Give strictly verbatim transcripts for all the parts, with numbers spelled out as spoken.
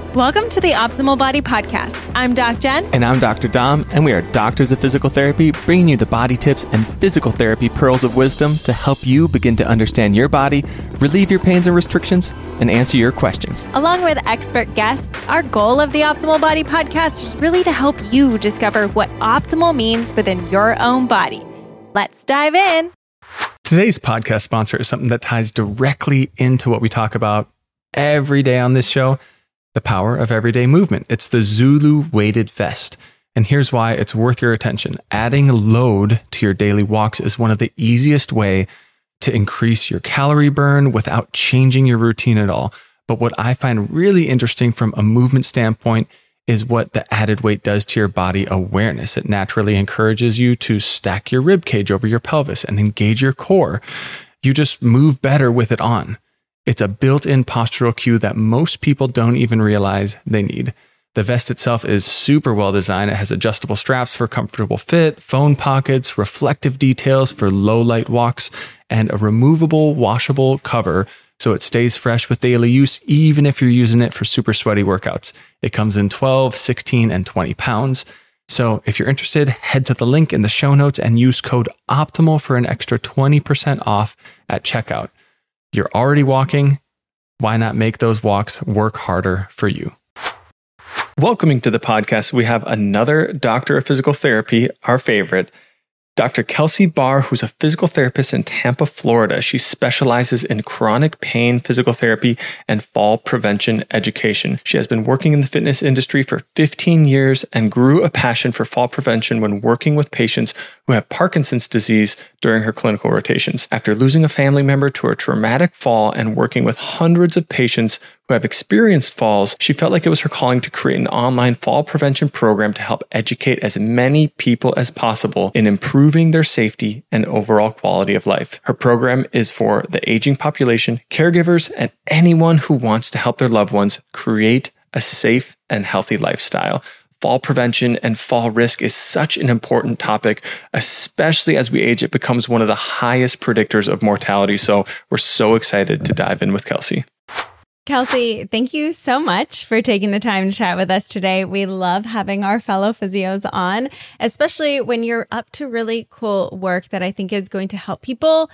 Welcome to the Optimal Body Podcast. I'm Doc Jen. And I'm Doctor Dom, and we are doctors of physical therapy, bringing you the body tips and physical therapy pearls of wisdom to help you begin to understand your body, relieve your pains and restrictions, and answer your questions. Along with expert guests, our goal of the Optimal Body Podcast is really to help you discover what optimal means within your own body. Let's dive in. Today's podcast sponsor is something that ties directly into what we talk about every day on this show. The power of everyday movement. It's the Zulu weighted vest. And here's why it's worth your attention. Adding load to your daily walks is one of the easiest way to increase your calorie burn without changing your routine at all. But what I find really interesting from a movement standpoint is what the added weight does to your body awareness. It naturally encourages you to stack your rib cage over your pelvis and engage your core. You just move better with it on. It's a built-in postural cue that most people don't even realize they need. The vest itself is super well designed. It has adjustable straps for comfortable fit, phone pockets, reflective details for low light walks, and a removable washable cover so it stays fresh with daily use, even if you're using it for super sweaty workouts. It comes in twelve, sixteen, and twenty pounds. So if you're interested, head to the link in the show notes and use code OPTIMAL for an extra twenty percent off at checkout. You're already walking. Why not make those walks work harder for you? Welcoming to the podcast, we have another doctor of physical therapy, our favorite, Doctor Kelsey Barr, who's a physical therapist in Tampa, Florida. She specializes in chronic pain physical therapy and fall prevention education. She has been working in the fitness industry for fifteen years and grew a passion for fall prevention when working with patients who have Parkinson's disease during her clinical rotations. After losing a family member to a traumatic fall and working with hundreds of patients who have experienced falls, she felt like it was her calling to create an online fall prevention program to help educate as many people as possible in improving their safety and overall quality of life. Her program is for the aging population, caregivers, and anyone who wants to help their loved ones create a safe and healthy lifestyle. Fall prevention and fall risk is such an important topic, especially as we age. It becomes one of the highest predictors of mortality. So we're so excited to dive in with Kelsey. Kelsey, thank you so much for taking the time to chat with us today. We love having our fellow physios on, especially when you're up to really cool work that I think is going to help people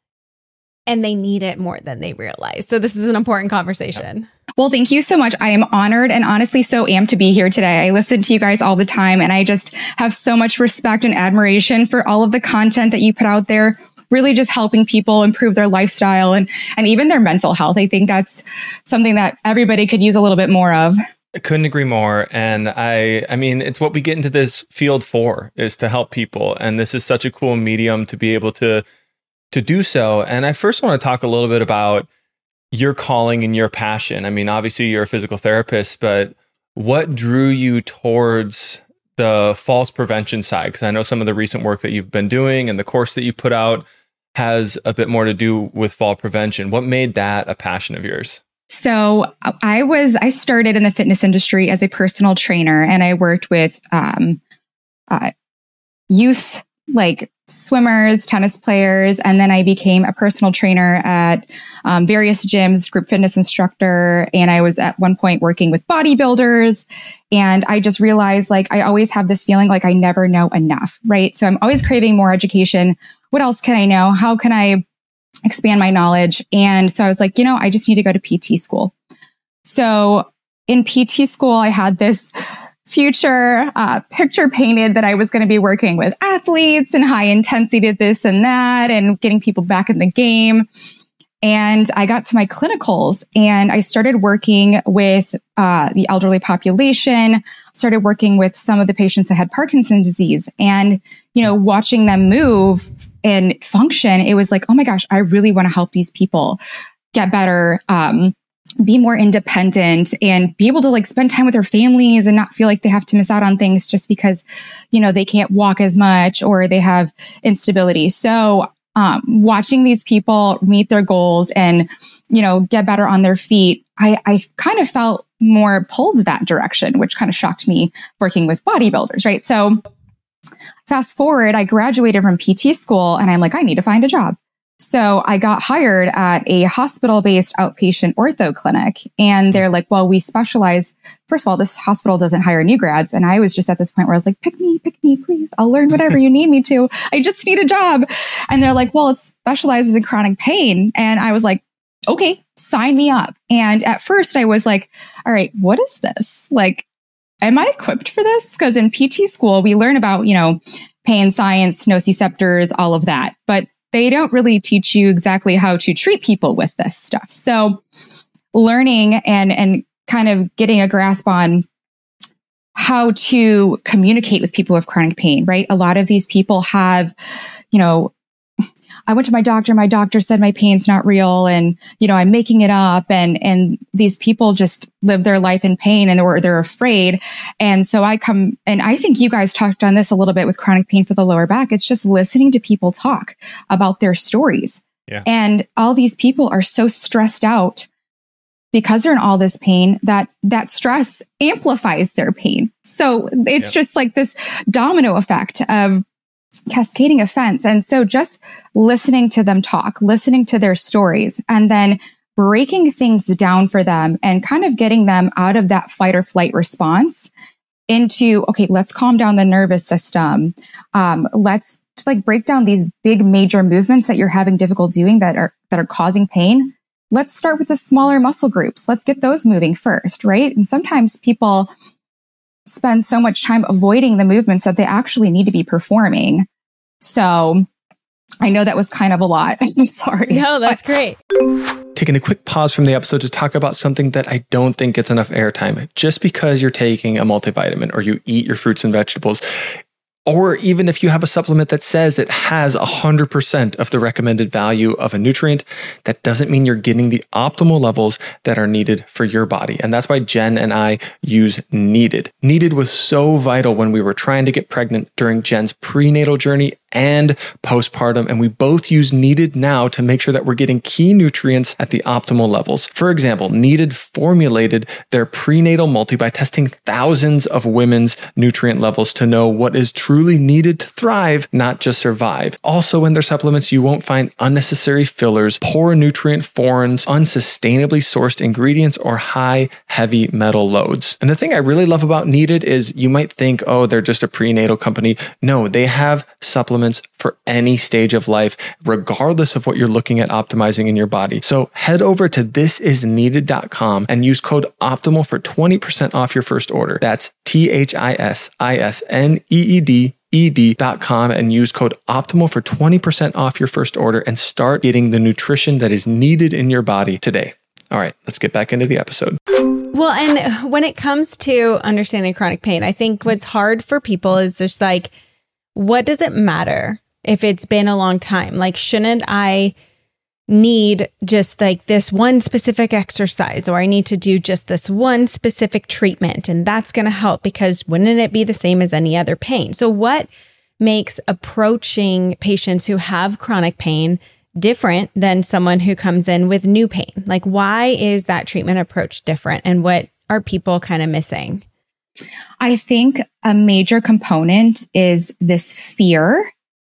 and they need it more than they realize. So this is an important conversation. Well, thank you so much. I am honored and honestly so amped to be here today. I listen to you guys all the time and I just have so much respect and admiration for all of the content that you put out there. Really just helping people improve their lifestyle and, and even their mental health. I think that's something that everybody could use a little bit more of. I couldn't agree more. And I, I mean, it's what we get into this field for, is to help people. And this is such a cool medium to be able to, to do so. And I first want to talk a little bit about your calling and your passion. I mean, obviously you're a physical therapist, but what drew you towards the falls prevention side? Because I know some of the recent work that you've been doing and the course that you put out has a bit more to do with fall prevention. What made that a passion of yours? So I was, I started in the fitness industry as a personal trainer and I worked with um, uh, youth, like swimmers, tennis players. And then I became a personal trainer at um, various gyms, group fitness instructor. And I was at one point working with bodybuilders. And I just realized like, I always have this feeling like I never know enough, right? So I'm always craving more education. What else can I know? How can I expand my knowledge? And so I was like, you know, I just need to go to P T school. So in P T school, I had this future uh, picture painted that I was going to be working with athletes and high intensity this and that and getting people back in the game. And I got to my clinicals and I started working with uh, the elderly population, started working with some of the patients that had Parkinson's disease and, you know, watching them move and function. It was like, oh my gosh, I really want to help these people get better, um, be more independent and be able to like spend time with their families and not feel like they have to miss out on things just because, you know, they can't walk as much or they have instability. So Um, watching these people meet their goals and, you know, get better on their feet, I, I kind of felt more pulled that direction, which kind of shocked me working with bodybuilders, right? So fast forward, I graduated from P T school and I'm like, I need to find a job. So I got hired at a hospital-based outpatient ortho clinic. And they're like, well, we specialize. First of all, this hospital doesn't hire new grads. And I was just at this point where I was like, pick me, pick me, please. I'll learn whatever you need me to. I just need a job. And they're like, well, it specializes in chronic pain. And I was like, okay, sign me up. And at first I was like, all right, what is this? Like, am I equipped for this? Because in P T school, we learn about, you know, pain science, nociceptors, all of that. But they don't really teach you exactly how to treat people with this stuff. So learning and, and kind of getting a grasp on how to communicate with people with chronic pain, right? A lot of these people have, you know, I went to my doctor, my doctor said my pain's not real and, you know, I'm making it up. And, and these people just live their life in pain and they're, they're afraid. And so I come, and I think you guys talked on this a little bit with chronic pain for the lower back. It's just listening to people talk about their stories. Yeah. And all these people are so stressed out because they're in all this pain that that stress amplifies their pain. So it's yep. just like this domino effect of cascading offense. And so just listening to them talk, listening to their stories, and then breaking things down for them and kind of getting them out of that fight or flight response into, okay, let's calm down the nervous system. Um, let's like break down these big major movements that you're having difficult doing that are, that are causing pain. Let's start with the smaller muscle groups. Let's get those moving first, right? And sometimes people spend so much time avoiding the movements that they actually need to be performing. So I know that was kind of a lot. I'm sorry. No, that's great. Taking a quick pause from the episode to talk about something that I don't think gets enough airtime. Just because you're taking a multivitamin or you eat your fruits and vegetables, or even if you have a supplement that says it has one hundred percent of the recommended value of a nutrient, that doesn't mean you're getting the optimal levels that are needed for your body. And that's why Jen and I use Needed. Needed was so vital when we were trying to get pregnant during Jen's prenatal journey and postpartum. And we both use Needed now to make sure that we're getting key nutrients at the optimal levels. For example, Needed formulated their prenatal multi by testing thousands of women's nutrient levels to know what is truly needed to thrive, not just survive. Also in their supplements, you won't find unnecessary fillers, poor nutrient foreigns, unsustainably sourced ingredients, or high heavy metal loads. And the thing I really love about Needed is you might think, oh, they're just a prenatal company. No, they have supplements for any stage of life, regardless of what you're looking at optimizing in your body. So head over to this is needed dot com and use code OPTIMAL for twenty percent off your first order. That's T H I S I S N E E D E D dot com and use code OPTIMAL for twenty percent off your first order and start getting the nutrition that is needed in your body today. All right, let's get back into the episode. Well, and when it comes to understanding chronic pain, I think what's hard for people is just like, what does it matter if it's been a long time? Like, shouldn't I need just like this one specific exercise, or I need to do just this one specific treatment and that's going to help? Because wouldn't it be the same as any other pain? So what makes approaching patients who have chronic pain different than someone who comes in with new pain? Like, why is that treatment approach different, and what are people kind of missing? I think a major component is this fear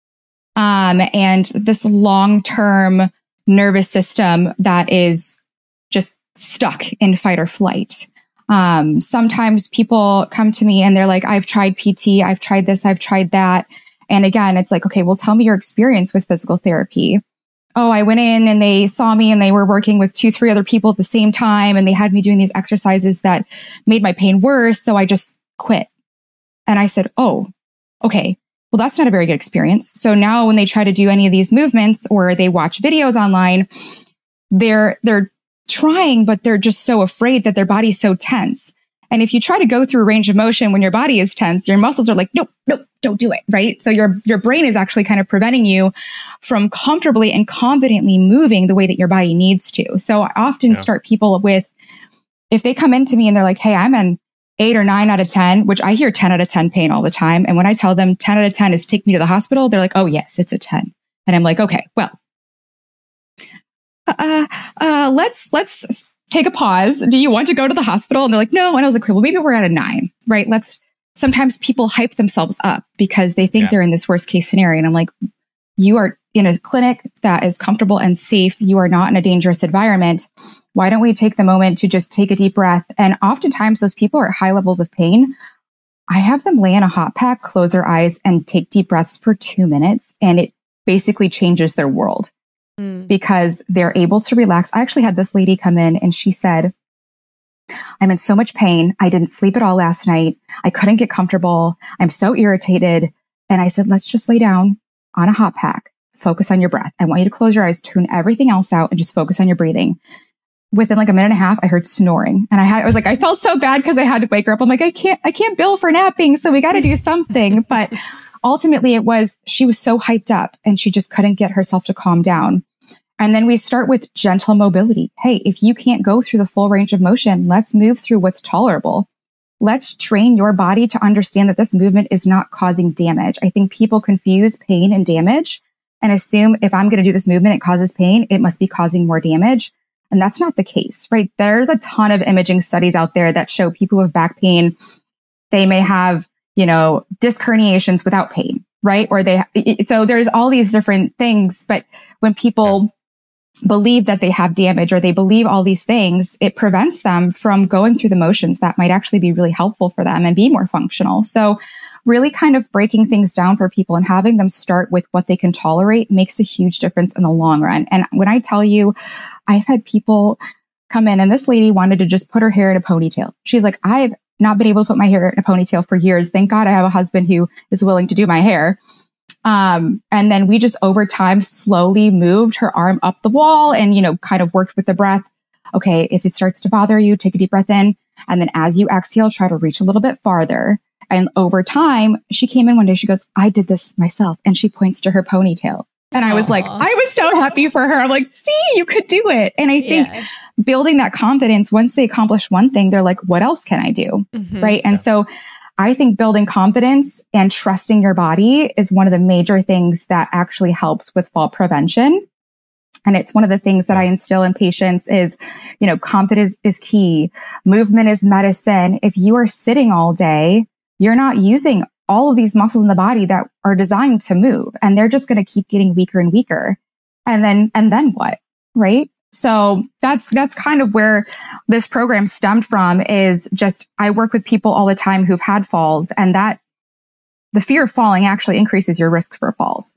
um, and this long-term nervous system that is just stuck in fight or flight. Um, sometimes people come to me and they're like, I've tried P T, I've tried this, I've tried that. And again, it's like, okay, well, tell me your experience with physical therapy. Oh, I went in and they saw me and they were working with two, three other people at the same time. And they had me doing these exercises that made my pain worse. So I just quit. And I said, oh, okay, well, that's not a very good experience. So now when they try to do any of these movements or they watch videos online, they're, they're trying, but they're just so afraid that their body's so tense. And if you try to go through range of motion when your body is tense, your muscles are like, nope, nope, don't do it, right? So your, your brain is actually kind of preventing you from comfortably and confidently moving the way that your body needs to. So I often yeah. start people with, if they come into me and they're like, hey, I'm an eight or nine out of ten, which I hear ten out of ten pain all the time. And when I tell them ten out of ten is take me to the hospital, they're like, oh yes, it's a ten. And I'm like, okay, well, uh, uh, let's, let's take a pause. Do you want to go to the hospital? And they're like, no. And I was like, okay, well, maybe we're at a nine, right? Let's, sometimes people hype themselves up because they think yeah. they're in this worst case scenario. And I'm like, you are in a clinic that is comfortable and safe. You are not in a dangerous environment. Why don't we take the moment to just take a deep breath? And oftentimes those people are at high levels of pain. I have them lay in a hot pack, close their eyes, and take deep breaths for two minutes. And it basically changes their world mm. because they're able to relax. I actually had this lady come in and she said, I'm in so much pain. I didn't sleep at all last night. I couldn't get comfortable. I'm so irritated. And I said, let's just lay down on a hot pack. Focus on your breath. I want you to close your eyes, tune everything else out, and just focus on your breathing. Within like a minute and a half, I heard snoring. And I had, I was like, I felt so bad because I had to wake her up. I'm like, I can't, I can't bill for napping. So we got to do something. But ultimately it was, she was so hyped up and she just couldn't get herself to calm down. And then we start with gentle mobility. Hey, if you can't go through the full range of motion, let's move through what's tolerable. Let's train your body to understand that this movement is not causing damage. I think people confuse pain and damage and assume if I'm going to do this movement, it causes pain, it must be causing more damage. And that's not the case, right? There's a ton of imaging studies out there that show people with back pain, they may have, you know, disc herniations without pain, right? Or they, so there's all these different things. But when people believe that they have damage or they believe all these things, it prevents them from going through the motions that might actually be really helpful for them and be more functional. So really kind of breaking things down for people and having them start with what they can tolerate makes a huge difference in the long run. And when I tell you, I've had people come in and this lady wanted to just put her hair in a ponytail. She's like, I've not been able to put my hair in a ponytail for years. Thank God I have a husband who is willing to do my hair. Um, and then we just over time slowly moved her arm up the wall and, you know, kind of worked with the breath. Okay, if it starts to bother you, take a deep breath in. And then as you exhale, try to reach a little bit farther. And over time, she came in one day, she goes, I did this myself. And she points to her ponytail. And I was Aww. like, I was so happy for her. I'm like, see, you could do it. And I think yeah. building that confidence, once they accomplish one thing, they're like, what else can I do? Mm-hmm. Right. And yeah. so I think building confidence and trusting your body is one of the major things that actually helps with fall prevention. And it's one of the things that I instill in patients is, you know, confidence is key. Movement is medicine. If you are sitting all day, you're not using all of these muscles in the body that are designed to move, and they're just going to keep getting weaker and weaker. And then, and then what? Right? So that's, that's kind of where this program stemmed from is just, I work with people all the time who've had falls, and that the fear of falling actually increases your risk for falls.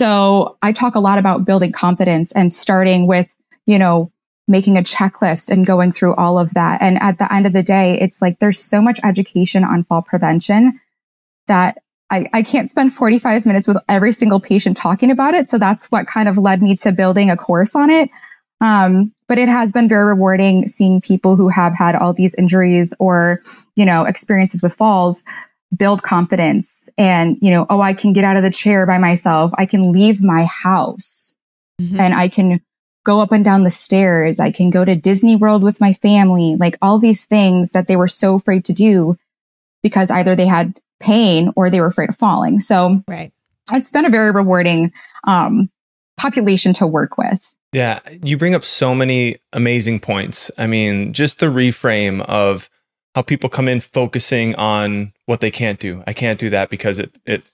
So I talk a lot about building confidence and starting with, you know, making a checklist and going through all of that. And at the end of the day, it's like, there's so much education on fall prevention that I, I can't spend forty-five minutes with every single patient talking about it. So that's what kind of led me to building a course on it. Um, but it has been very rewarding seeing people who have had all these injuries or, you know, experiences with falls build confidence and, you know, oh, I can get out of the chair by myself. I can leave my house mm-hmm. and I can go up and down the stairs. I can go to Disney World with my family, like all these things that they were so afraid to do because either they had pain or they were afraid of falling. So right. it's been a very rewarding um, population to work with. Yeah, you bring up so many amazing points. I mean, just the reframe of how people come in focusing on what they can't do. I can't do that because it it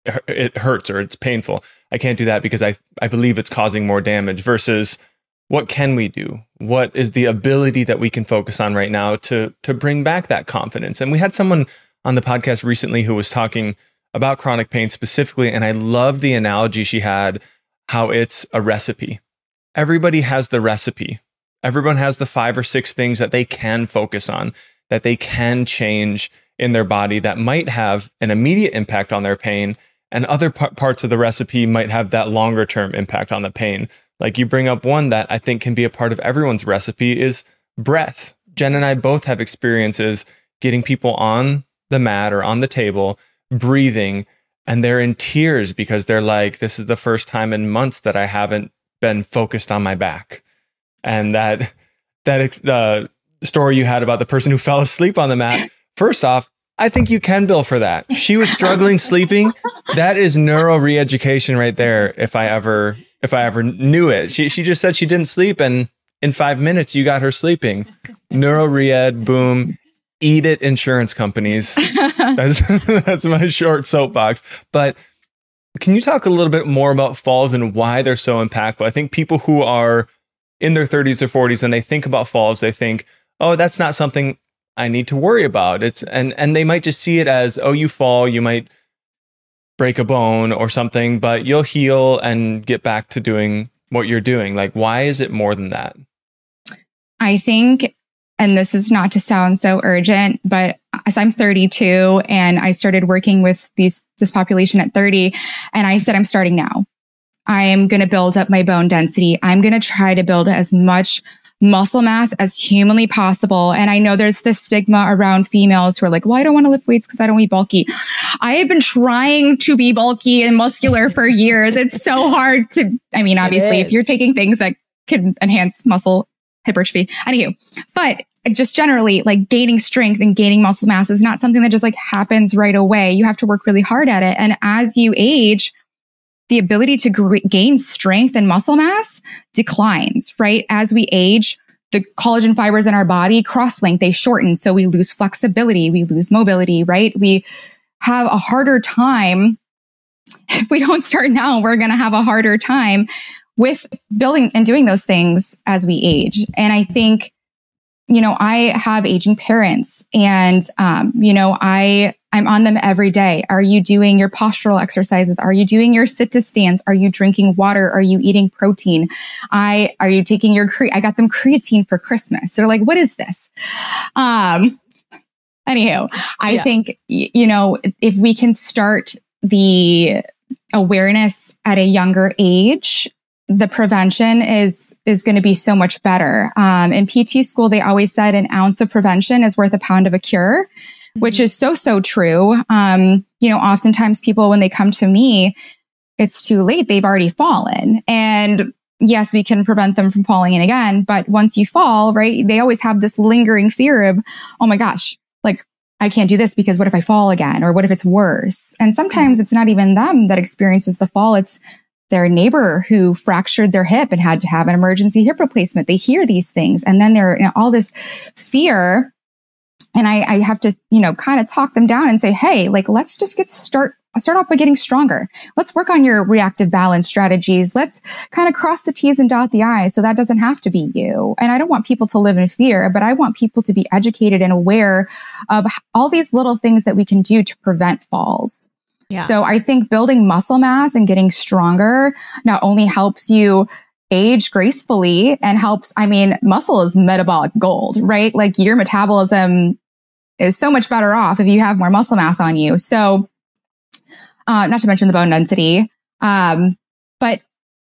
it hurts or it's painful. I can't do that because I I believe it's causing more damage versus what can we do? What is the ability that we can focus on right now to to bring back that confidence? And we had someone on the podcast recently who was talking about chronic pain specifically, and I love the analogy she had, how it's a recipe. Everybody has the recipe. Everyone has the five or six things that they can focus on, that they can change in their body that might have an immediate impact on their pain, and other p- parts of the recipe might have that longer term impact on the pain. Like you bring up one that I think can be a part of everyone's recipe is breath. Jen and I both have experiences getting people on the mat or on the table, breathing, and they're in tears because they're like, this is the first time in months that I haven't been focused on my back. And that that uh, story you had about the person who fell asleep on the mat, first off, I think you can bill for that. She was struggling sleeping. That is neuro re-education right there. If I ever if I ever knew it. She she just said she didn't sleep, and in five minutes you got her sleeping. Neuro re-ed, boom. Eat it, insurance companies. That's that's my short soapbox. But Can you talk a little bit more about falls and why they're so impactful? I think people who are in their thirties or forties and they think about falls, they think, oh, that's not something I need to worry about. It's and and they might just see it as, oh, you fall, you might break a bone or something, but you'll heal and get back to doing what you're doing. Like, why is it more than that? I think, and this is not to sound so urgent, but as I'm thirty-two and I started working with these this population at thirty, and I said, I'm starting now. I am going to build up my bone density. I'm going to try to build as much muscle mass as humanly possible. And I know there's this stigma around females who are like, well, I don't want to lift weights because I don't want to be bulky. I have been trying to be bulky and muscular for years. It's so hard to, I mean, obviously, if you're taking things that can enhance muscle hypertrophy. Anywho, but just generally, like gaining strength and gaining muscle mass is not something that just like happens right away. You have to work really hard at it. And as you age, the ability to gr- gain strength and muscle mass declines, right? As we age, the collagen fibers in our body cross-link, they shorten. So we lose flexibility, we lose mobility, right? We have a harder time. If we don't start now, we're going to have a harder time with building and doing those things as we age. And I think, you know, I have aging parents and, um, you know, I, I'm on them every day. Are you doing your postural exercises? Are you doing your sit to stands? Are you drinking water? Are you eating protein? I, are you taking your, cre- I got them creatine for Christmas. They're like, what is this? Um, anywho, I yeah. think, you know, if we can start the awareness at a younger age, the prevention is, is going to be so much better. Um, in P T school, they always said an ounce of prevention is worth a pound of a cure, mm-hmm. which is so, so true. Um, you know, oftentimes people, when they come to me, it's too late. They've already fallen. And yes, we can prevent them from falling in again. But once you fall, right, they always have this lingering fear of, oh my gosh, like, I can't do this because what if I fall again? Or what if it's worse? And sometimes it's not even them that experiences the fall. It's their neighbor who fractured their hip and had to have an emergency hip replacement. They hear these things and then they're in all this fear. And I, I have to, you know, kind of talk them down and say, hey, like, let's just get start, start off by getting stronger. Let's work on your reactive balance strategies. Let's kind of cross the T's and dot the I's so that doesn't have to be you. And I don't want people to live in fear, but I want people to be educated and aware of all these little things that we can do to prevent falls. Yeah. So I think building muscle mass and getting stronger not only helps you age gracefully and helps, I mean, muscle is metabolic gold, right? Like your metabolism is so much better off if you have more muscle mass on you. So, uh, not to mention the bone density. Um, but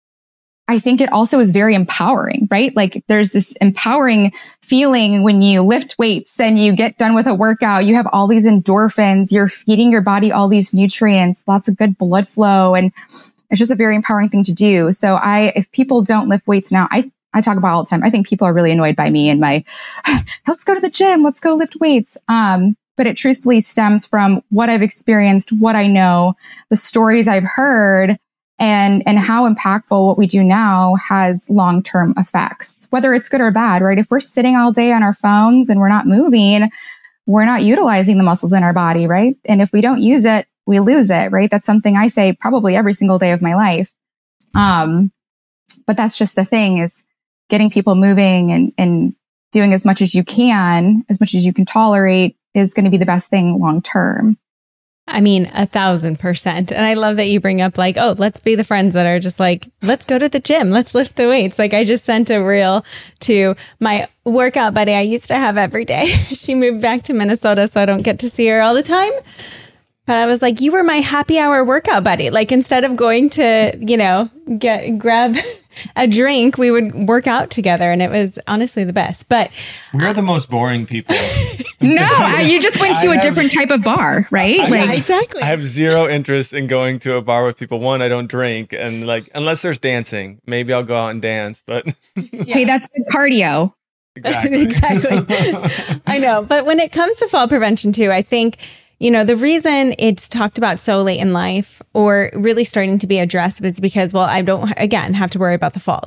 I think it also is very empowering, right? Like there's this empowering feeling when you lift weights and you get done with a workout, you have all these endorphins, you're feeding your body all these nutrients, lots of good blood flow. And it's just a very empowering thing to do. So I, if people don't lift weights now, I, I talk about all the time. I think people are really annoyed by me and my, let's go to the gym, let's go lift weights. Um, but it truthfully stems from what I've experienced, what I know, the stories I've heard, and, and how impactful what we do now has long-term effects, whether it's good or bad, right? If we're sitting all day on our phones and we're not moving, we're not utilizing the muscles in our body, right? And if we don't use it, we lose it, right? That's something I say probably every single day of my life. Um, but that's just the thing, is getting people moving and, and doing as much as you can, as much as you can tolerate, is going to be the best thing long term. I mean, a thousand percent. And I love that you bring up like, oh, let's be the friends that are just like, let's go to the gym. Let's lift the weights. Like I just sent a reel to my workout buddy I used to have every day. She moved back to Minnesota, so I don't get to see her all the time. But I was like, you were my happy hour workout buddy. Like instead of going to, you know, get grab a drink, we would work out together. And it was honestly the best. But we're the most boring people. No, you just went to I a have, different type of bar, right? I, like yeah, exactly. I have zero interest in going to a bar with people. One, I don't drink. And like, unless there's dancing, maybe I'll go out and dance. But yeah. Hey, that's good cardio. Exactly. Exactly. I know. But when it comes to fall prevention too, I think, you know, the reason it's talked about so late in life or really starting to be addressed is because, well, I don't, again, have to worry about the falls.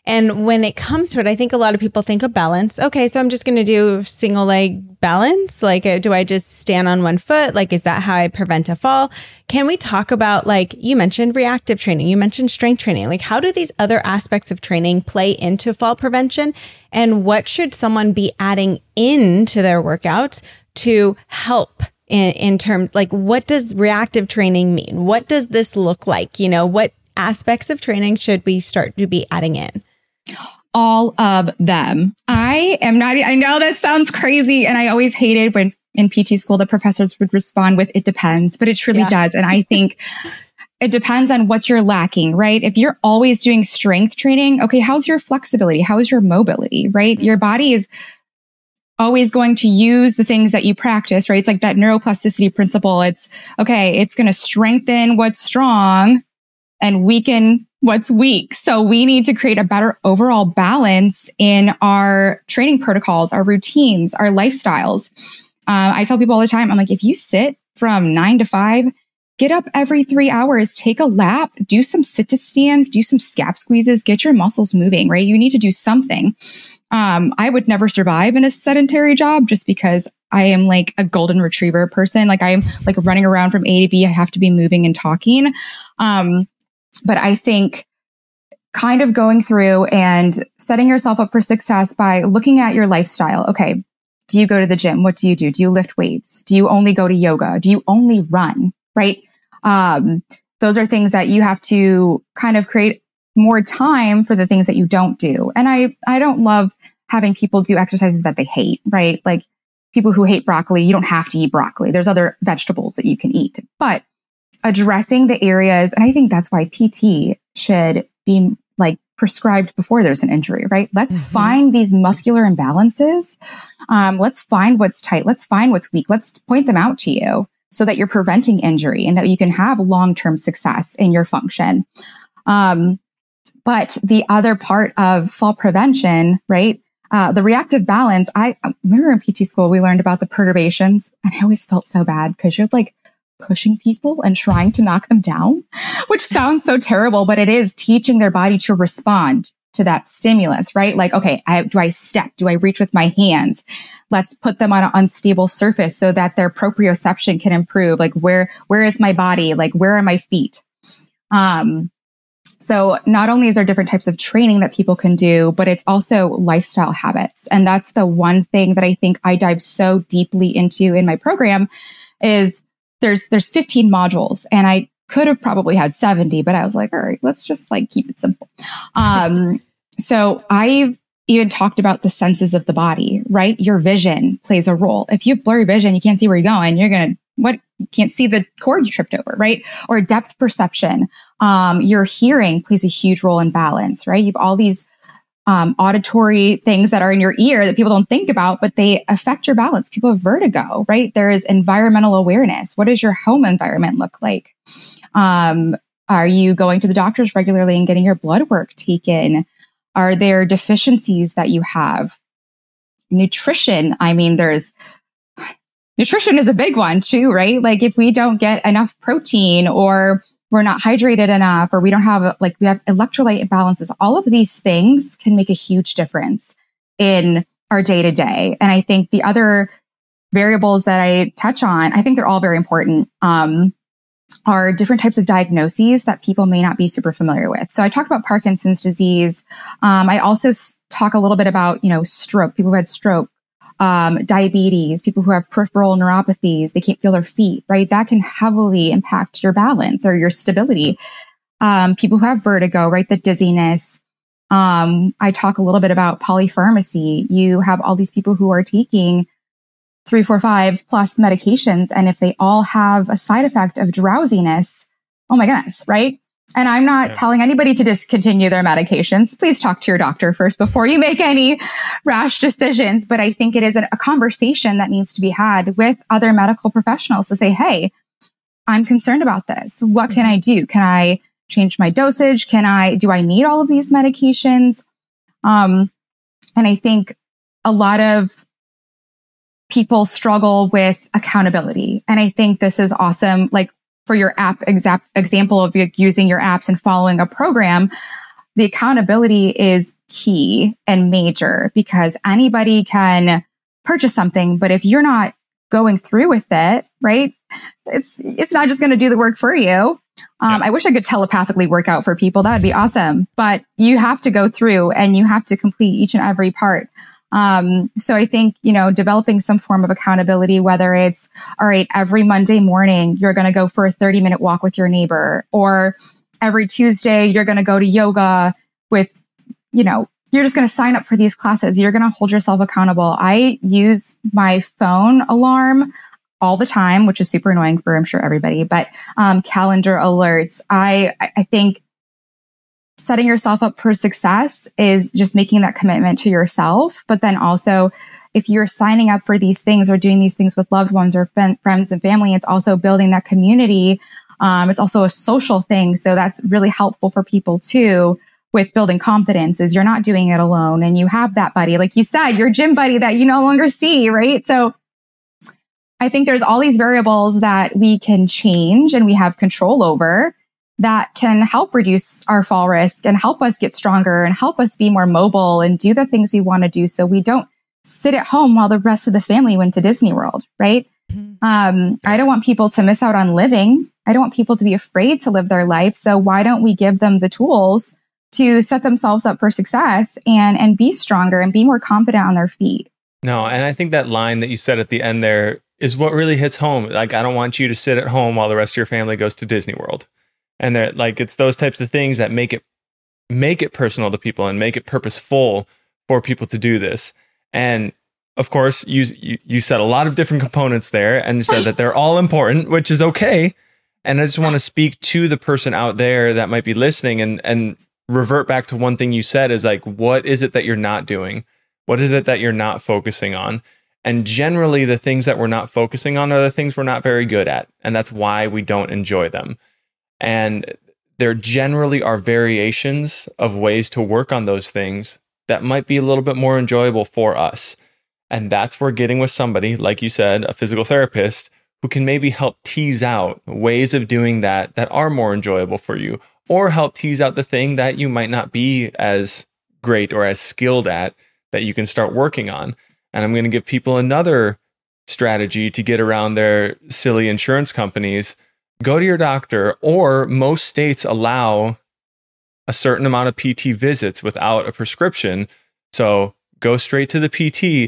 And when it comes to it, I think a lot of people think of balance. Okay, so I'm just going to do single leg balance. Like, uh, do I just stand on one foot? Like, is that how I prevent a fall? Can we talk about, like, you mentioned reactive training, you mentioned strength training. Like, how do these other aspects of training play into fall prevention? And what should someone be adding into their workouts to help in, in terms, like, what does reactive training mean? What does this look like? You know, what aspects of training should we start to be adding in? All of them. I am not, I know that sounds crazy. And I always hated when in P T school, the professors would respond with, it depends, but it truly yeah. does. And I think it depends on what you're lacking, right? If you're always doing strength training, okay, how's your flexibility? How is your mobility, right? Your body is always going to use the things that you practice, right? It's like that neuroplasticity principle. It's, okay, it's going to strengthen what's strong and weaken what's weak. So we need to create a better overall balance in our training protocols, our routines, our lifestyles. Uh, I tell people all the time, I'm like, if you sit from nine to five, get up every three hours, take a lap, do some sit to stands, do some scap squeezes, get your muscles moving, right? You need to do something. Um, I would never survive in a sedentary job just because I am like a golden retriever person. Like I am like running around from A to B. I have to be moving and talking. Um, But I think kind of going through and setting yourself up for success by looking at your lifestyle. Okay, do you go to the gym? What do you do? Do you lift weights? Do you only go to yoga? Do you only run? Right? Um, those are things that you have to kind of create more time for the things that you don't do. And I, I don't love having people do exercises that they hate, right? Like people who hate broccoli, you don't have to eat broccoli. There's other vegetables that you can eat, but addressing the areas. And I think that's why P T should be like prescribed before there's an injury, right? Let's mm-hmm. find these muscular imbalances. Um, let's find what's tight. Let's find what's weak. Let's point them out to you so that you're preventing injury and that you can have long-term success in your function. Um, but the other part of fall prevention, right? Uh, the reactive balance, I, I remember in P T school, we learned about the perturbations and I always felt so bad because you're like, pushing people and trying to knock them down, which sounds so terrible, but it is teaching their body to respond to that stimulus, right? Like, okay, I, do I step? Do I reach with my hands? Let's put them on an unstable surface so that their proprioception can improve. Like, where, where is my body? Like, where are my feet? Um, so not only is there different types of training that people can do, but it's also lifestyle habits. And that's the one thing that I think I dive so deeply into in my program is There's, there's fifteen modules and I could have probably had seventy, but I was like, all right, let's just like keep it simple. Um, so I've even talked about the senses of the body, right? Your vision plays a role. If you have blurry vision, you can't see where you're going. You're going to, what? You can't see the cord you tripped over, right? Or depth perception. Um, your hearing plays a huge role in balance, right? You've all these Um, auditory things that are in your ear that people don't think about, but they affect your balance. People have vertigo, right? There is environmental awareness. What does your home environment look like? Um, are you going to the doctors regularly and getting your blood work taken? Are there deficiencies that you have? Nutrition. I mean, there's nutrition is a big one too, right? Like if we don't get enough protein or we're not hydrated enough, or we don't have, like, we have electrolyte imbalances. All of these things can make a huge difference in our day to day. And I think the other variables that I touch on, I think they're all very important, um, are different types of diagnoses that people may not be super familiar with. So I talked about Parkinson's disease. Um, I also s- talk a little bit about, you know, stroke, people who had stroke. Um, diabetes, people who have peripheral neuropathies, they can't feel their feet, right? That can heavily impact your balance or your stability. Um, people who have vertigo, right? The dizziness. Um, I talk a little bit about polypharmacy. You have all these people who are taking three, four, five plus medications. And if they all have a side effect of drowsiness, oh my goodness, right? And I'm not yeah. telling anybody to discontinue their medications. Please talk to your doctor first before you make any rash decisions. But I think it is a, a conversation that needs to be had with other medical professionals to say, hey, I'm concerned about this. What can I do? Can I change my dosage? Can I, do I need all of these medications? Um, and I think a lot of people struggle with accountability. And I think this is awesome. Like, for your app exa- example of using your apps and following a program, the accountability is key and major, because anybody can purchase something, but if you're not going through with it, right, it's it's not just going to do the work for you. Um, yeah. I wish I could telepathically work out for people. That'd be awesome. But you have to go through and you have to complete each and every part. Um, so I think, you know, developing some form of accountability, whether it's, all right, every Monday morning, you're going to go for a thirty minute walk with your neighbor, or every Tuesday, you're going to go to yoga with, you know, you're just going to sign up for these classes. You're going to hold yourself accountable. I use my phone alarm all the time, which is super annoying for, I'm sure, everybody, but um, calendar alerts. I, I think setting yourself up for success is just making that commitment to yourself. But then also, if you're signing up for these things or doing these things with loved ones or friends and family, it's also building that community. Um, it's also a social thing. So that's really helpful for people too, with building confidence, is you're not doing it alone and you have that buddy. Like you said, your gym buddy that you no longer see, right? So I think there's all these variables that we can change and we have control over that can help reduce our fall risk and help us get stronger and help us be more mobile and do the things we want to do, so we don't sit at home while the rest of the family went to Disney World, right? Mm-hmm. Um, I don't want people to miss out on living. I don't want people to be afraid to live their life. So why don't we give them the tools to set themselves up for success and, and be stronger and be more confident on their feet? No, and I think that line that you said at the end there is what really hits home. Like, I don't want you to sit at home while the rest of your family goes to Disney World. And they're like, it's those types of things that make it make it personal to people and make it purposeful for people to do this. And of course, you you, you said a lot of different components there and said that they're all important, which is okay. And I just want to speak to the person out there that might be listening and and revert back to one thing you said, is like, what is it that you're not doing? What is it that you're not focusing on? And generally, the things that we're not focusing on are the things we're not very good at. And that's why we don't enjoy them. And there generally are variations of ways to work on those things that might be a little bit more enjoyable for us. And that's where getting with somebody, like you said, a physical therapist, who can maybe help tease out ways of doing that that are more enjoyable for you, or help tease out the thing that you might not be as great or as skilled at that you can start working on. And I'm going to give people another strategy to get around their silly insurance companies. Go to your doctor, or most states allow a certain amount of P T visits without a prescription. So go straight to the P T,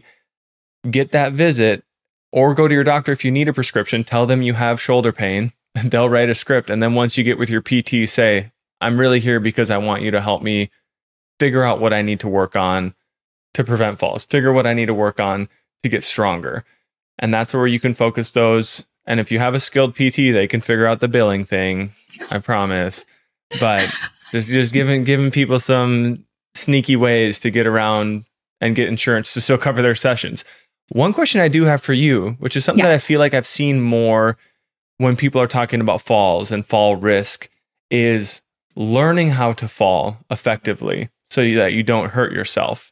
get that visit, or go to your doctor if you need a prescription. Tell them you have shoulder pain, and they'll write a script. And then once you get with your P T, say, I'm really here because I want you to help me figure out what I need to work on to prevent falls, figure what I need to work on to get stronger. And that's where you can focus those. And if you have a skilled P T, they can figure out the billing thing, I promise. But just just giving giving people some sneaky ways to get around and get insurance to still cover their sessions. One question I do have for you, which is something yes. that I feel like I've seen more when people are talking about falls and fall risk, is learning how to fall effectively so that you don't hurt yourself.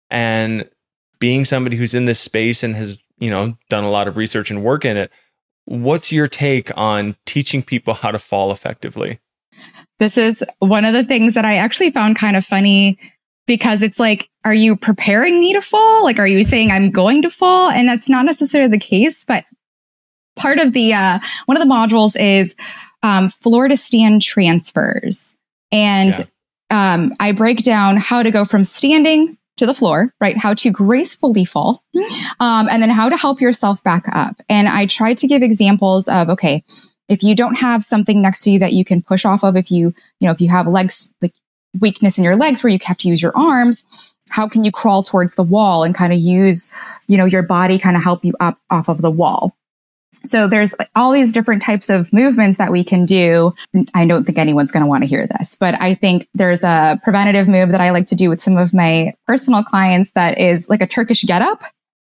And being somebody who's in this space and has, you know, done a lot of research and work in it, what's your take on teaching people how to fall effectively? This is one of the things that I actually found kind of funny, because it's like, are you preparing me to fall? Like, are you saying I'm going to fall? And that's not necessarily the case. But part of the, uh, one of the modules is um, floor to stand transfers. And yeah. um, I break down how to go from standing to the floor, right? How to gracefully fall, um, and then how to help yourself back up. And I tried to give examples of, okay, if you don't have something next to you that you can push off of, if you, you know, if you have legs, like weakness in your legs where you have to use your arms, how can you crawl towards the wall and kind of use, you know, your body kind of help you up off of the wall? So there's all these different types of movements that we can do. I don't think anyone's going to want to hear this, but I think there's a preventative move that I like to do with some of my personal clients that is like a Turkish getup.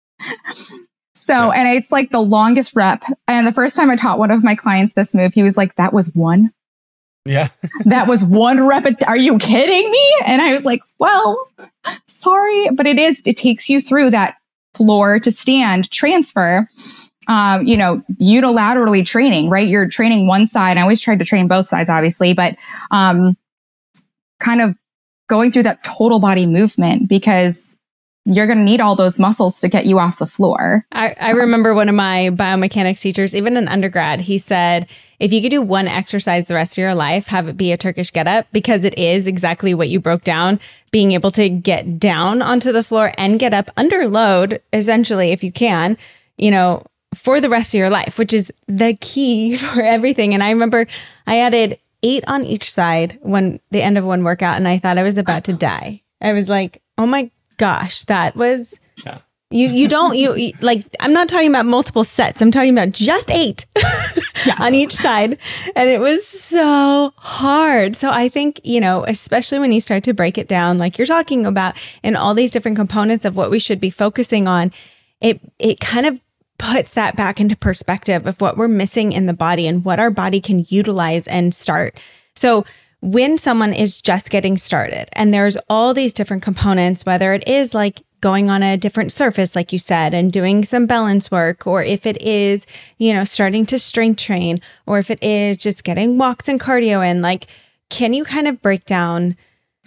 So, yeah. and it's like the longest rep. And the first time I taught one of my clients this move, he was like, that was one. Yeah. that was one rep. Are you kidding me? And I was like, well, sorry, but it is, it takes you through that floor to stand transfer. Um, you know, unilaterally training, right? You're training one side. I always tried to train both sides, obviously, but, um, kind of going through that total body movement because you're going to need all those muscles to get you off the floor. I, I remember one of my biomechanics teachers, even in undergrad, he said, if you could do one exercise the rest of your life, have it be a Turkish get up, because it is exactly what you broke down, being able to get down onto the floor and get up under load, essentially, if you can, you know, for the rest of your life, which is the key for everything. And I remember I added eight on each side when the end of one workout, and I thought I was about to die. I was like, oh my gosh, that was, yeah. you, you don't, you, you like, I'm not talking about multiple sets. I'm talking about just eight yes. on each side. And it was so hard. So I think, you know, especially when you start to break it down, like you're talking about, and all these different components of what we should be focusing on, it, it kind of puts that back into perspective of what we're missing in the body and what our body can utilize and start. So when someone is just getting started and there's all these different components, whether it is like going on a different surface, like you said, and doing some balance work, or if it is, you know, starting to strength train, or if it is just getting walks and cardio in, like, can you kind of break down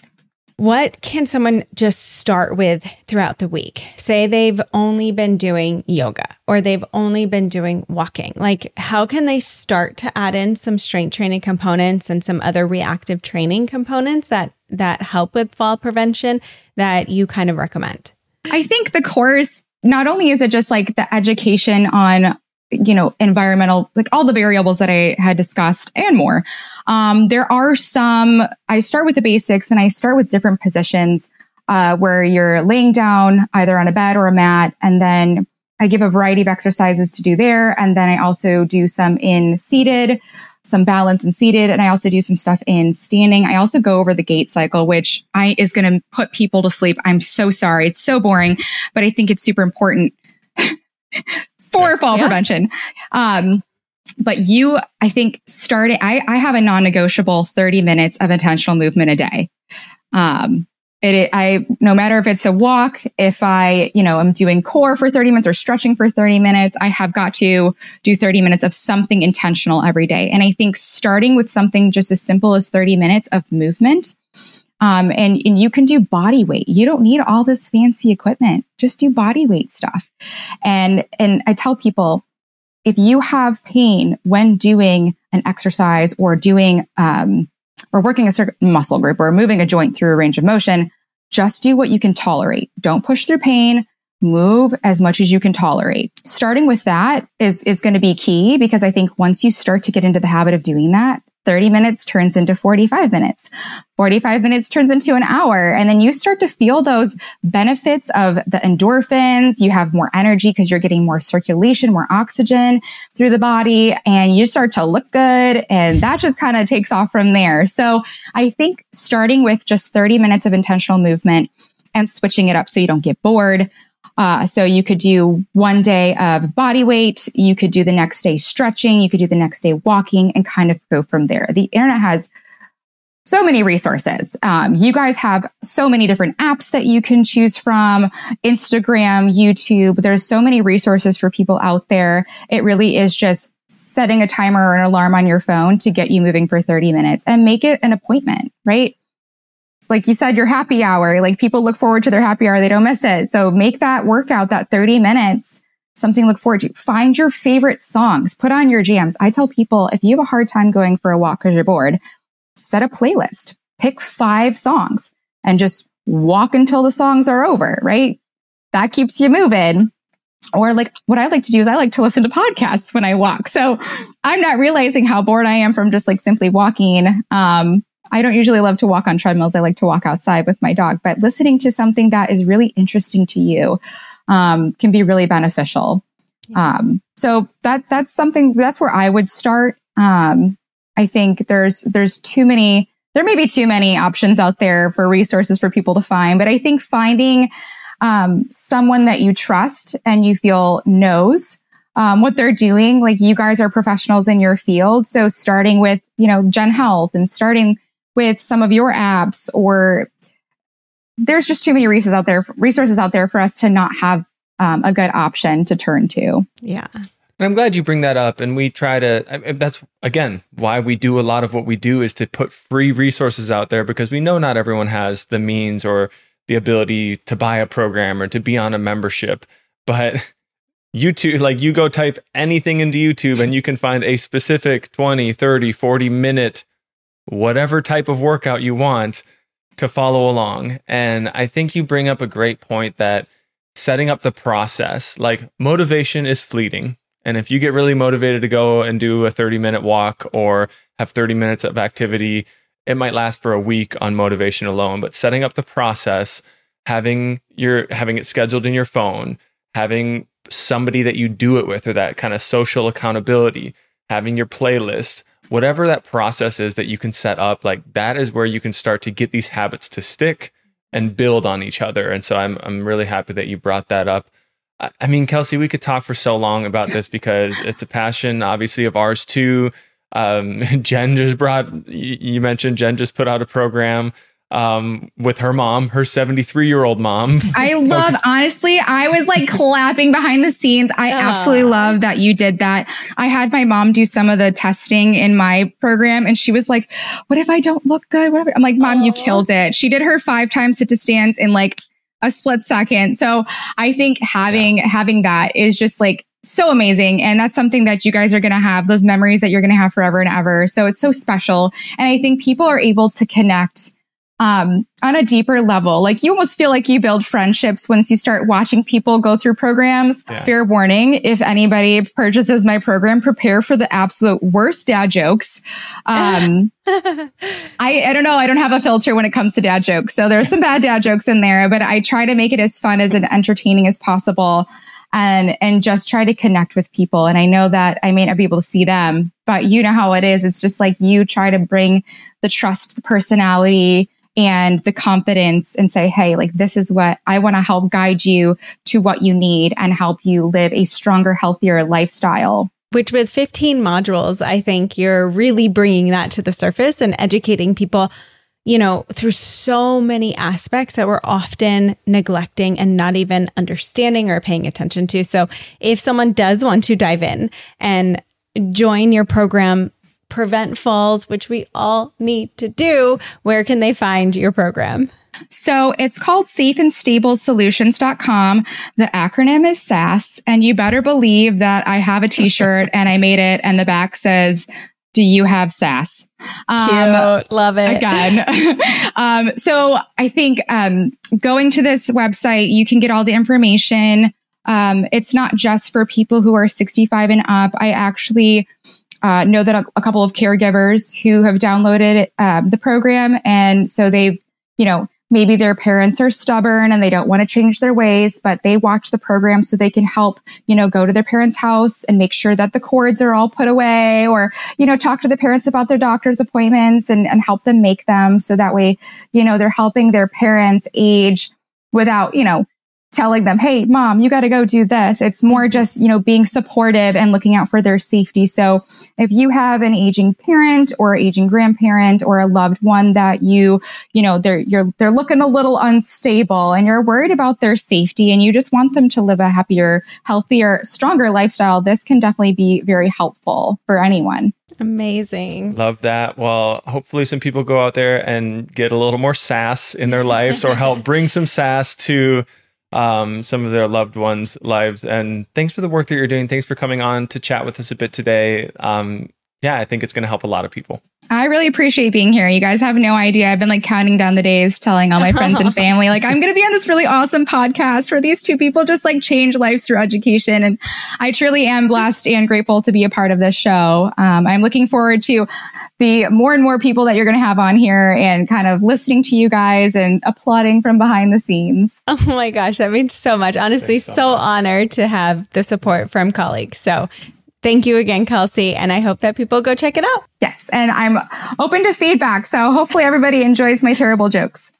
what can someone just start with throughout the week? Say they've only been doing yoga or they've only been doing walking. Like, how can they start to add in some strength training components and some other reactive training components that that help with fall prevention that you kind of recommend? I think the course, not only is it just like the education on, you know, environmental, like all the variables that I had discussed and more. Um, there are some, I start with the basics and I start with different positions, uh, where you're laying down either on a bed or a mat. And then I give a variety of exercises to do there. And then I also do some in seated, some balance and seated. And I also do some stuff in standing. I also go over the gait cycle, which I is going to put people to sleep. I'm so sorry. It's so boring, but I think it's super important for fall yeah. prevention. Um, but you, I think starting, I, I have a non-negotiable thirty minutes of intentional movement a day. Um, it, I, no matter if it's a walk, if I, you know, I'm doing core for thirty minutes or stretching for thirty minutes, I have got to do thirty minutes of something intentional every day. And I think starting with something just as simple as thirty minutes of movement, Um, and, and you can do body weight. You don't need all this fancy equipment. Just do body weight stuff. And, and I tell people, if you have pain when doing an exercise or doing, um, or working a certain muscle group or moving a joint through a range of motion, just do what you can tolerate. Don't push through pain. Move as much as you can tolerate. Starting with that is, is going to be key, because I think once you start to get into the habit of doing that, thirty minutes turns into forty-five minutes. forty-five minutes turns into an hour. And then you start to feel those benefits of the endorphins. You have more energy because you're getting more circulation, more oxygen through the body, and you start to look good. And that just kind of takes off from there. So I think starting with just thirty minutes of intentional movement and switching it up so you don't get bored. Uh, so you could do one day of body weight. You could do the next day stretching. You could do the next day walking, and kind of go from there. The internet has so many resources. Um, you guys have so many different apps that you can choose from. Instagram, YouTube. There's so many resources for people out there. It really is just setting a timer or an alarm on your phone to get you moving for thirty minutes, and make it an appointment, right? Like you said, your happy hour, like people look forward to their happy hour. They don't miss it. So make that workout, that thirty minutes, something to look forward to. Find your favorite songs, put on your jams. I tell people, if you have a hard time going for a walk because you're bored, set a playlist, pick five songs and just walk until the songs are over, right? That keeps you moving. Or like what I like to do is I like to listen to podcasts when I walk. So I'm not realizing how bored I am from just like simply walking. Um, I don't usually love to walk on treadmills. I like to walk outside with my dog, but listening to something that is really interesting to you, um, can be really beneficial. Yeah. Um, so that, that's something, that's where I would start. Um, I think there's, there's too many, there may be too many options out there for resources for people to find, but I think finding, um, someone that you trust and you feel knows, Um, what they're doing, like you guys are professionals in your field. So starting with, you know, Gen Health and starting with some of your apps, or there's just too many resources out there, resources out there for us to not have um, a good option to turn to. Yeah. And I'm glad you bring that up. And we try to, I, that's again, why we do a lot of what we do is to put free resources out there, because we know not everyone has the means or the ability to buy a program or to be on a membership. But YouTube, like you go type anything into YouTube and you can find a specific twenty, thirty, forty minute, whatever type of workout you want to follow along. And I think you bring up a great point that setting up the process, like motivation is fleeting. And if you get really motivated to go and do a thirty minute walk or have thirty minutes of activity, it might last for a week on motivation alone. But setting up the process, having your having it scheduled in your phone, having somebody that you do it with, or that kind of social accountability, having your playlist, whatever that process is that you can set up, like that is where you can start to get these habits to stick and build on each other. And so I'm I'm really happy that you brought that up. I mean, Kelsey, we could talk for so long about this because it's a passion, obviously, of ours too. Um, Jen just brought, you mentioned Jen just put out a program um, with her mom, her seventy-three year old mom. I love, honestly, I was like clapping behind the scenes. I Aww. absolutely love that you did that. I had my mom do some of the testing in my program and she was like, what if I don't look good? Whatever. I'm like, Mom, Aww. you killed it. She did her five times sit to stands in like a split second. So I think having, yeah. having that is just like so amazing. And that's something that you guys are going to have, those memories that you're going to have forever and ever. So it's so special. And I think people are able to connect um, on a deeper level. Like you almost feel like you build friendships once you start watching people go through programs. Yeah. Fair warning, if anybody purchases my program, prepare for the absolute worst dad jokes. Um, I, I don't know. I don't have a filter when it comes to dad jokes. So there's some bad dad jokes in there, but I try to make it as fun as and entertaining as possible and, and just try to connect with people. And I know that I may not be able to see them, but you know how it is. It's just like you try to bring the trust, the personality, and the confidence and say, hey, like, this is what I want to help guide you to what you need and help you live a stronger, healthier lifestyle. Which with fifteen modules, I think you're really bringing that to the surface and educating people, you know, through so many aspects that we're often neglecting and not even understanding or paying attention to. So if someone does want to dive in and join your program, Prevent Falls, which we all need to do, where can they find your program? So it's called safe and stable solutions dot com. The acronym is S A S. And you better believe that I have a t-shirt and I made it. And the back says, do you have S A S? Um, Cute. Love it. Again. um, so I think um, going to this website, you can get all the information. Um, it's not just for people who are sixty-five and up. I actually Uh, know that a, a couple of caregivers who have downloaded um, the program. And so they've, you know, maybe their parents are stubborn and they don't want to change their ways, but they watch the program so they can help, you know, go to their parents' house and make sure that the cords are all put away, or, you know, talk to the parents about their doctor's appointments and, and help them make them. So that way, you know, they're helping their parents age without, you know, telling them, hey, mom, you got to go do this. It's more just, you know, being supportive and looking out for their safety. So if you have an aging parent or aging grandparent or a loved one that you, you know, they're, you're, they're looking a little unstable and you're worried about their safety and you just want them to live a happier, healthier, stronger lifestyle, this can definitely be very helpful for anyone. Amazing. Love that. Well, hopefully some people go out there and get a little more sass in their lives or help bring some sass to um, some of their loved ones' lives. And thanks for the work that you're doing. Thanks for coming on to chat with us a bit today. Um, yeah, I think it's going to help a lot of people. I really appreciate being here. You guys have no idea. I've been like counting down the days, telling all my friends and family, like, I'm going to be on this really awesome podcast where these two people just like change lives through education. And I truly am blessed and grateful to be a part of this show. Um, I'm looking forward to the more and more people that you're going to have on here and kind of listening to you guys and applauding from behind the scenes. Oh my gosh, that means so much. Honestly, so, so honored to have the support from colleagues. So thank you again, Kelsey. And I hope that people go check it out. Yes. And I'm open to feedback. So hopefully everybody enjoys my terrible jokes.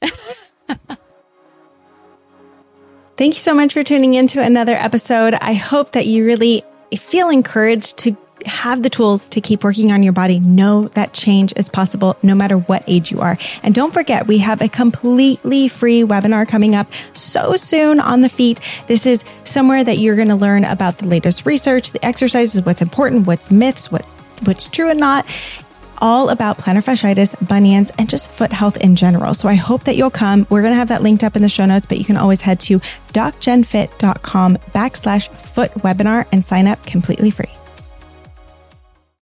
Thank you so much for tuning in to another episode. I hope that you really feel encouraged to have the tools to keep working on your body, know that change is possible no matter what age you are. And don't forget, we have a completely free webinar coming up so soon on the feet. This is somewhere that you're going to learn about the latest research, the exercises, what's important, what's myths, what's what's true and not, all about plantar fasciitis, bunions, and just foot health in general. So I hope that you'll come. We're going to have that linked up in the show notes, but you can always head to docgenfit.com backslash foot webinar and sign up completely free.